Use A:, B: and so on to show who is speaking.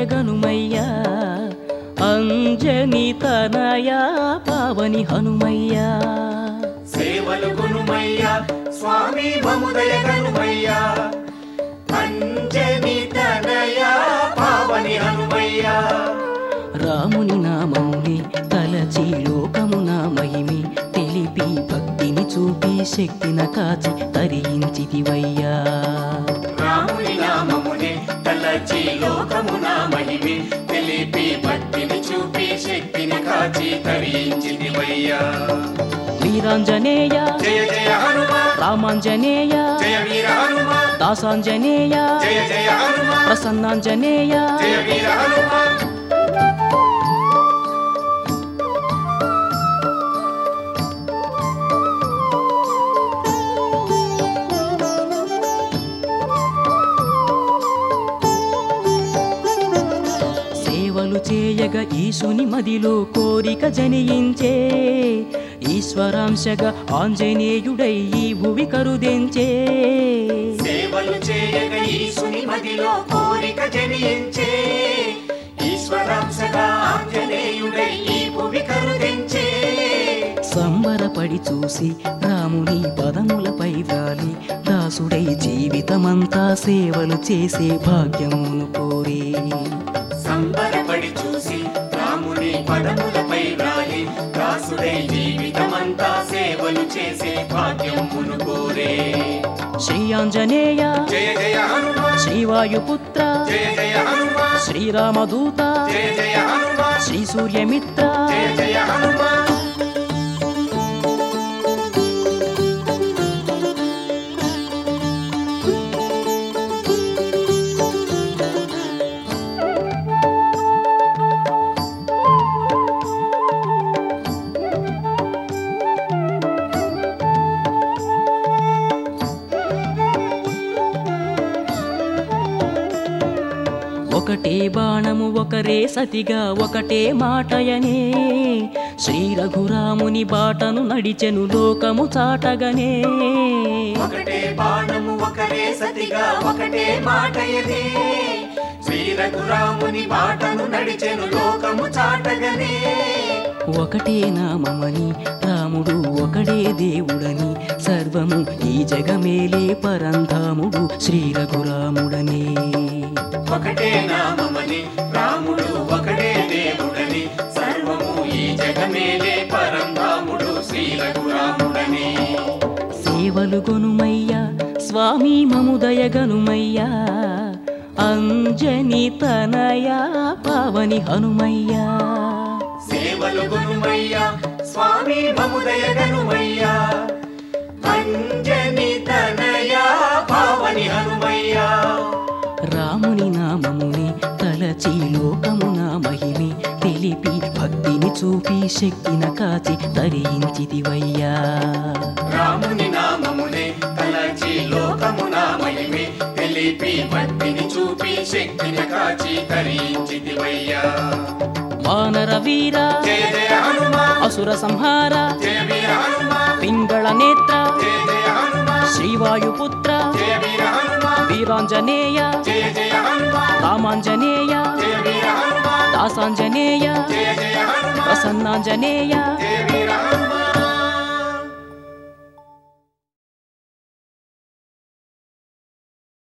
A: మముదయగనుమయ్యా అంజని తనయా పావని హనుమయ్యా
B: సేవలు గునుమయ్యా స్వామి మముదయగనుమయ్యా అంజని తనయా పావని హనుమయ్యా
A: రాముని నామముని తలచి లోకమున మహిమి తెలిపి భక్తిని చూపి శక్తిన కాచి తరించితివయ్యా
B: రాముని నామముని తలచి లోకమున మహిమి తెలిపి భక్తిని చూపి శక్తిని కాచి తరించితివయ్యా
A: వీరాంజనేయ
B: జయ జయ హనుమ
A: రామాంజనేయ
B: జయ వీర హనుమ
A: దాసాంజనేయ
B: జయ జయ హనుమ
A: ప్రసన్నాంజనేయ
B: జయ వీర హనుమ
A: సేవలు చేయగా ఈశుని మదిలో కోరిక జనియించే ఈశ్వరాంశగా ఆంజనేయుడై ఈ భువి కరుదెంచే
B: సేవలు చేయగా ఈశుని మదిలో కోరిక జనియించే ఈశ్వరాంశగా ఆంజనేయుడై ఈ భువి కరుదెంచే
A: సంబరపడి చూసి రాముని పదములపై వ్రాలి దాసుడై జీవితమంతా సేవలు చేసే భాగ్యమును కోరి
B: సంబరపడి చూసి రాముని పదములపై వ్రాలి దాసుడై జీవితమంతా సేవలు చేసే భాగ్యమును కోరే
A: శ్రీ ఆంజనేయ
B: జయ జయ హనుమ
A: శ్రీవాయుపుత్ర
B: జయ జయ హనుమ
A: శ్రీరామదూత
B: జయ జయ హనుమ
A: శ్రీ సూర్యమిత్ర
B: జయ జయ హనుమ
A: ఒకటే బాణము ఒకరే సతిగా ఒకటే మాటయనే శ్రీ రఘురాముని బాటను నడిచెను లోకము చాటగనే
B: ఒకటే బాణము ఒకరే సతిగా ఒకటే మాటయనే శ్రీ రఘురాముని బాటను నడిచెను లోకము చాటగనే
A: ఒకటే నామమని రాముడు ఒకడే దేవుడని సర్వము ఈ జగమేలే పరంధాముడు శ్రీ రఘురాముడనే
B: ఒకటే నామమని రాముడు ఒకడే దేవుడని సర్వము ఈ జగమేలే పరంధాముడు శ్రీ రఘురాముడని
A: సేవలు గొనుమయ్యా స్వామి మముదయగనుమయ్యా అంజని తనయా పావని హనుమయ్యా
B: సేవలు గునుమయ్యా స్వామి మముదయగనుమయ్యా అంజని తనయా పావని హనుమయ్యా
A: రాముని నామముని తలచి లోకమున మహిమి తెలిపి భక్తిని చూపి శక్తిన కాచి తరించితివయ్యా
B: రాముని నామమునే తలచి లోకమున మహిమి తెలిపి భక్తిని చూపి శక్తిని కాచి తరించితివయ్యా
A: వానర వీర
B: జయ జయ హనుమ
A: అసుర సంహార
B: జయ వీర హనుమ
A: పింగళ నేత్ర
B: జయ జయ హనుమ
A: శ్రీవాయుపుత్ర
B: జయ వీర హనుమ
A: వీరాంజనేయ
B: జయ జయ హనుమ
A: రామాంజనేయ
B: జయ వీర హనుమ
A: దాసాంజనేయ
B: జయ జయ హనుమ
A: ప్రసన్నాంజనేయ
B: జయ